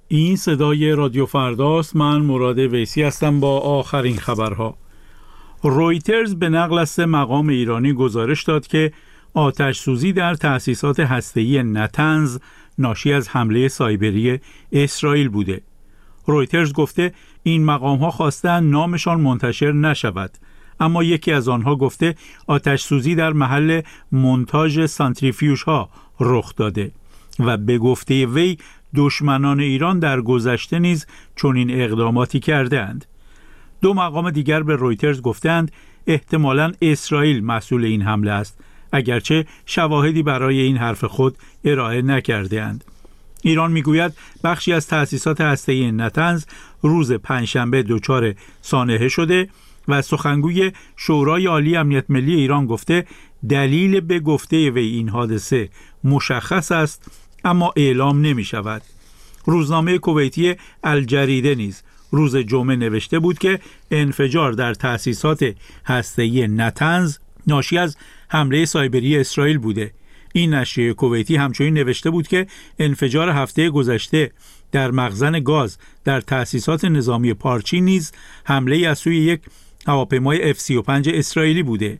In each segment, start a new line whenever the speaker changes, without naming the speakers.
این صدای رادیو فرداست. من مراد ویسی هستم با آخرین خبرها. رویترز به نقل از 3 مقام ایرانی گزارش داد که آتش سوزی در تأسیسات هسته‌ای نتنز ناشی از حمله سایبری اسرائیل بوده. رویترز گفته این مقام‌ها خواستند نامشان منتشر نشود، اما یکی از آنها گفته آتش سوزی در محل مونتاژ سانتریفیوژها رخ داده و به گفته وی دشمنان ایران در گذشته نیز چنین اقداماتی کردند. 2 مقام دیگر به رویترز گفتند احتمالاً اسرائیل مسئول این حمله است، اگرچه شواهدی برای این حرف خود ارائه نکرده‌اند. ایران میگوید بخشی از تأسیسات هسته‌ای نتنز روز پنجشنبه دچار سانحه شده و سخنگوی شورای عالی امنیت ملی ایران گفته دلیل به گفته وی این حادثه مشخص است اما اعلام نمی شود. روزنامه کویتی الجریده نیز روز جمعه نوشته بود که انفجار در تأسیسات هسته‌ای نتنز ناشی از حمله سایبری اسرائیل بوده. این نشریه کویتی همچنین نوشته بود که انفجار هفته گذشته در مخزن گاز در تأسیسات نظامی پارچی نیز حمله از سوی یک هواپیمای F-35 اسرائیلی بوده.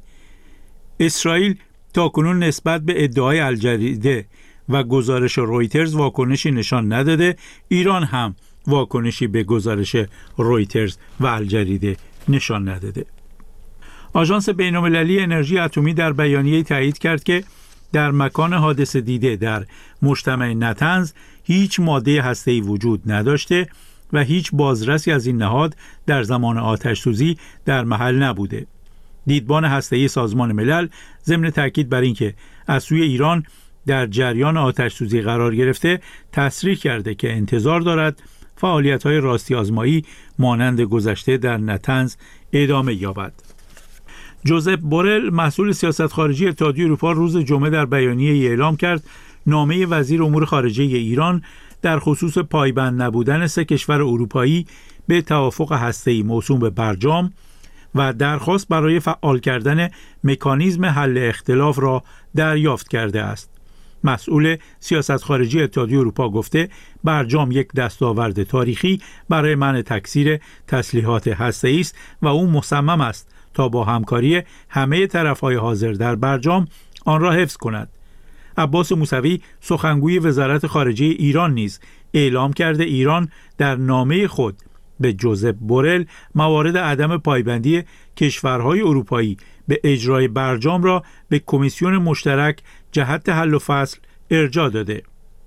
اسرائیل تاکنون نسبت به ادعای الجریده و گزارش رویترز واکنشی نشان نداده. ایران هم واکنشی به گزارش رویترز و الجریده نشان نداده. آژانس بین‌المللی انرژی اتمی در بیانیه‌ای تایید کرد که در مکان حادثه دیده در مجتمع نتنز هیچ ماده هسته‌ای وجود نداشته و هیچ بازرسی از این نهاد در زمان آتش سوزی در محل نبوده. دیدبان هسته‌ای سازمان ملل ضمن تاکید بر اینکه از سوی ایران در جریان آتش سوزی قرار گرفته تصریح کرده که انتظار دارد فعالیت‌های راستی آزمایی مانند گذشته در نتنز ادامه یابد. جوزپ بورل مسئول سیاست خارجی اتحادیه اروپا روز جمعه در بیانیه‌ای اعلام کرد نامه وزیر امور خارجه ایران در خصوص پایبند نبودن 3 کشور اروپایی به توافق هسته‌ای موسوم به برجام و درخواست برای فعال کردن مکانیزم حل اختلاف را دریافت کرده است. مسئول سیاست خارجی اتحادیه اروپا گفته برجام یک دستاورد تاریخی برای منع تکثیر تسلیحات هسته‌ای است و او مصمم است تا با همکاری همه طرف‌های حاضر در برجام آن را حفظ کند. عباس موسوی سخنگوی وزارت خارجه ایران نیز اعلام کرده ایران در نامه خود به جوزپ بورل موارد عدم پایبندی کشورهای اروپایی به اجرای برجام را به کمیسیون مشترک جهت حل و فصل ارجاع داده.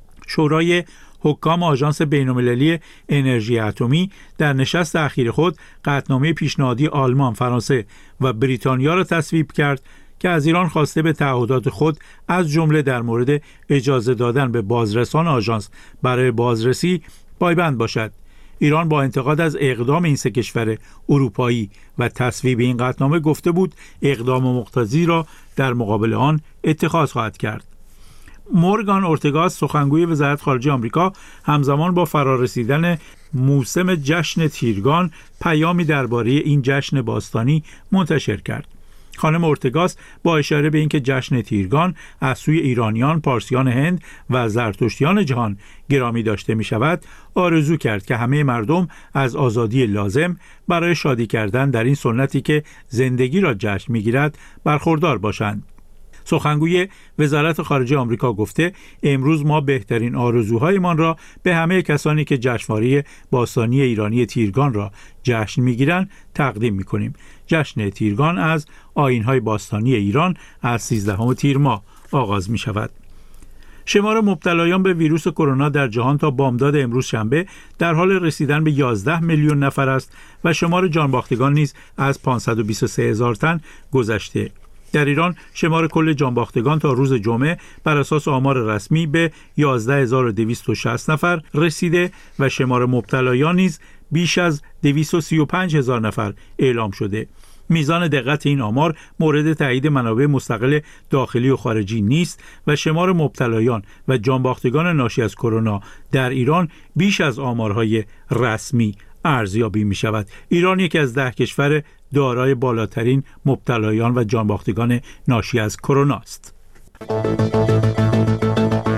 شورای حکام آژانس بین‌المللی انرژی اتمی در نشست اخیر خود قطعنامه پیشنهادی آلمان، فرانسه و بریتانیا را تصویب کرد که از ایران خواسته به تعهدات خود از جمله در مورد اجازه دادن به بازرسان آژانس برای بازرسی پایبند باشد. ایران با انتقاد از اقدام این 3 کشور اروپایی و تصویب این قطعنامه گفته بود اقدام مقتضی را در مقابل آن اتخاذ خواهد کرد. مورگان اورتگاس سخنگوی وزارت خارجه آمریکا همزمان با فرارسیدن موسم جشن تیرگان پیامی درباره این جشن باستانی منتشر کرد. خانم اورتگاس با اشاره به اینکه جشن تیرگان از سوی ایرانیان، پارسیان هند و زرتشتیان جهان گرامی داشته می شود، آرزو کرد که همه مردم از آزادی لازم برای شادی کردن در این سنتی که زندگی را جشن می گیرد برخوردار باشند. سخنگوی وزارت خارجه آمریکا گفته امروز ما بهترین آرزوهایمان را به همه کسانی که جشنواره باستانی ایرانی تیرگان را جشن می‌گیرند تقدیم می‌کنیم. جشن تیرگان از آیین‌های باستانی ایران از 13 تیر ماه آغاز می‌شود. شمار مبتلایان به ویروس کرونا در جهان تا بامداد امروز شنبه در حال رسیدن به 11 میلیون نفر است و شمار جانباختگان نیز از 523,000 تن گذشته. در ایران شمار کل جانباختگان تا روز جمعه بر اساس آمار رسمی به 11,260 نفر رسیده و شمار مبتلایان نیز بیش از 235,000 نفر اعلام شده. میزان دقت این آمار مورد تایید منابع مستقل داخلی و خارجی نیست و شمار مبتلایان و جانباختگان ناشی از کرونا در ایران بیش از آمارهای رسمی ارزیابی می شود. ایران یکی از 10 کشور دارای بالاترین مبتلایان و جانباختگان ناشی از کرونا است.